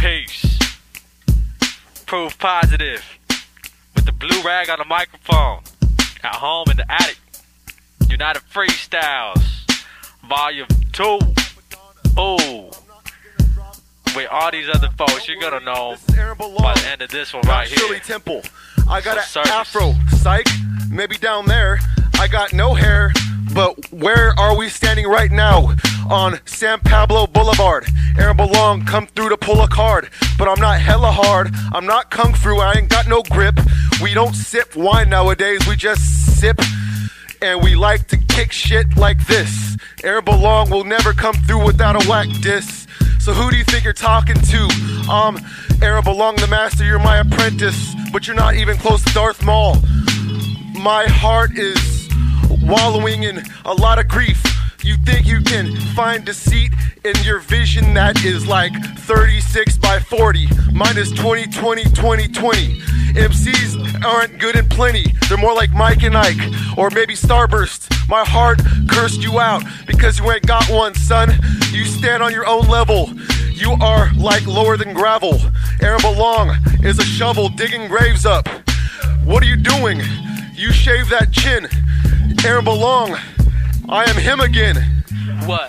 Peace. Proof positive. With the blue rag on the microphone. At home in the attic. United Freestyles. Volume 2. Oh. With all these other folks, you're gonna know by the end of this one right here. Shirley Temple. I got an afro. Psych. Maybe down there. I got no hair. But where are we standing right now? On San Pablo Boulevard. Aaron Belong, come through to pull a card. But I'm not hella hard. I'm not kung fu. I ain't got no grip. We don't sip wine nowadays. We just sip. And we like to kick shit like this. Aaron Belong will never come through without a whack diss. So who do you think you're talking to? Aaron Belong, the master, you're my apprentice. But you're not even close to Darth Maul. My heart is wallowing in a lot of grief. You think you can find deceit in your vision that is like 36 by 40. Mine is 20/20/20/20. MCs aren't good and plenty. They're more like Mike and Ike, or maybe Starburst. My heart cursed you out because you ain't got one, son. You stand on your own level. You are like lower than gravel. Aaron Belong is a shovel digging graves up. What are you doing? You shave that chin. Aaron Belong, I am him again. What?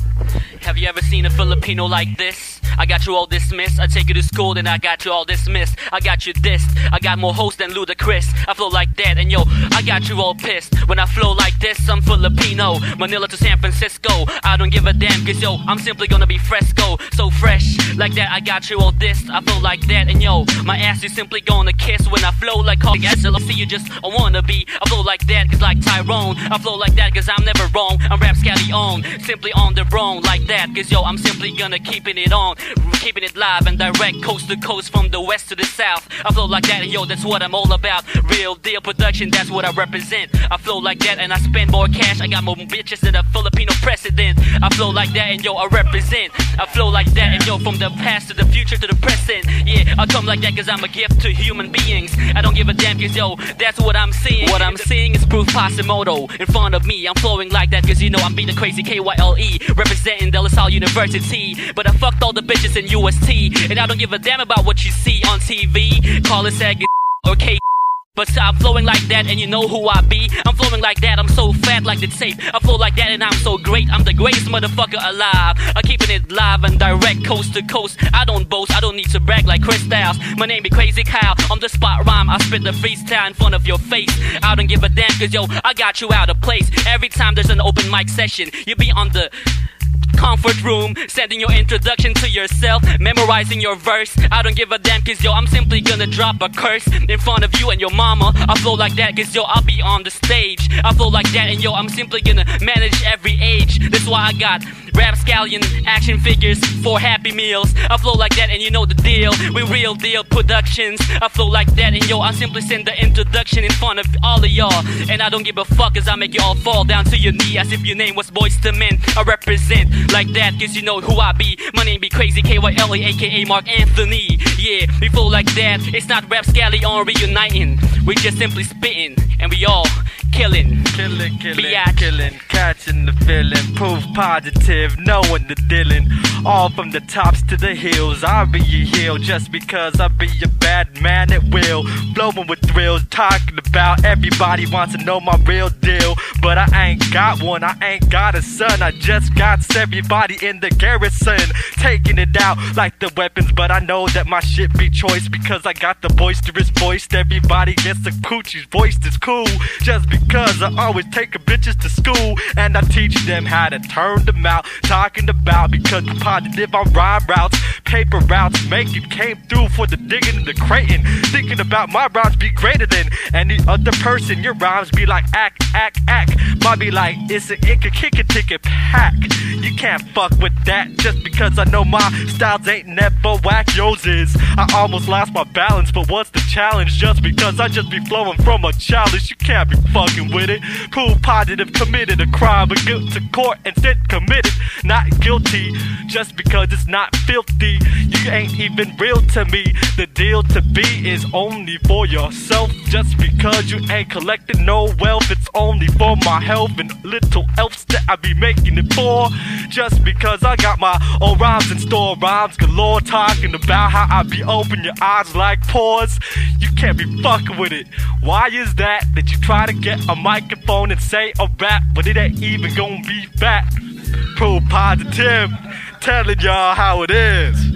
Have you ever seen a Filipino like this? I got you all dismissed. I take you to school, then I got you all dismissed. I got you dissed. I got more hosts than Ludacris. I flow like that, and yo, I got you all pissed. When I flow like this, I'm Filipino. Manila to San Francisco. I don't give a damn, cause yo, I'm simply gonna be fresco. So fresh, like that, I got you all dissed. I flow like that, and yo, my ass is simply gonna kiss. When I flow like Hulk, I see you just a wannabe. I flow like that, cause like Tyrone. I flow like that, cause I'm never wrong. I'm Rap Scally on, simply on the wrong like that, cause yo, I'm simply gonna keeping it on. Keeping it live and direct, coast to coast, from the west to the south. I flow like that, and yo, that's what I'm all about. Real deal production, that's what I represent. I flow like that, and I spend more cash. I got more bitches than a Filipino president. I flow like that, and yo, I represent. I flow like that, and yo, from the past to the future to the present. Yeah, I come like that, cause I'm a gift to human beings. I don't give a damn, cause yo, that's what I'm seeing. What I'm seeing is Proof Pasimoto in front of me. I'm flowing like that, cause you know I'm being the crazy KYLE, representing De La Salle University. But I fucked all the bitches in UST, and I don't give a damn about what you see on TV. Call it Sag or K. But I'm flowing like that, and you know who I be. I'm flowing like that, I'm so fat like the tape. I flow like that, and I'm so great. I'm the greatest motherfucker alive. I'm keeping it live and direct, coast to coast. I don't boast, I don't need to brag like Chris Styles. My name be Crazy Kyle. On the spot rhyme, I spit the freestyle in front of your face. I don't give a damn, cause yo, I got you out of place. Every time there's an open mic session, you be on the comfort room, sending your introduction to yourself, memorizing your verse. I don't give a damn, cause yo, I'm simply gonna drop a curse in front of you and your mama. I flow like that, cause yo, I'll be on the stage. I flow like that, and yo, I'm simply gonna manage every age. That's why I got Rap Scallion action figures for Happy Meals. I flow like that, and you know the deal. We Real Deal Productions. I flow like that, and yo, I simply send the introduction in front of all of y'all. And I don't give a fuck, cause I make you all fall down to your knee as if your name was Boyz II Men. I represent like that, cause you know who I be. My name be Crazy KYLE, aka Mark Anthony. Yeah, we flow like that. It's not Rap Scally on reuniting. We just simply spitting, and we all killing. Killing, catching the feeling. Proof positive, knowing the dealing. All from the tops to the hills. I'll be your heel just because I be your bad man at will. Blowing with thrills, talking about everybody wants to know my real deal. But I ain't got one, I ain't got a son. I just got everybody in the garrison, taking it out like the weapons. But I know that my shit be choice, because I got the boisterous voice. Everybody gets the coochie's voice is cool, just because I always take a bitches to school. And I teach them how to turn them out, talking about, because the positive on rhyme routes, paper routes, make it came through for the digging and the crating. Thinking about my rhymes be greater than any other person. Your rhymes be like act. Might be like it could kick a ticket pack. You can't fuck with that just because I know my styles ain't never whack. Yours is. I almost lost my balance, but once the challenge just because I just be flowing from a challenge. You can't be fucking with it. Prove positive, committed a crime, but guilt to court instead committed. Not guilty just because it's not filthy. You ain't even real to me. The deal to be is only for yourself. Just because you ain't collecting no wealth, it's only for my health and little else that I be making it for. Just because I got my own rhymes in store, rhymes galore, talking about how I be open your eyes like pores. You can't be fucking with it. Why is that you try to get a microphone and say a rap, but it ain't even gonna be fat? Prove positive, telling y'all how it is.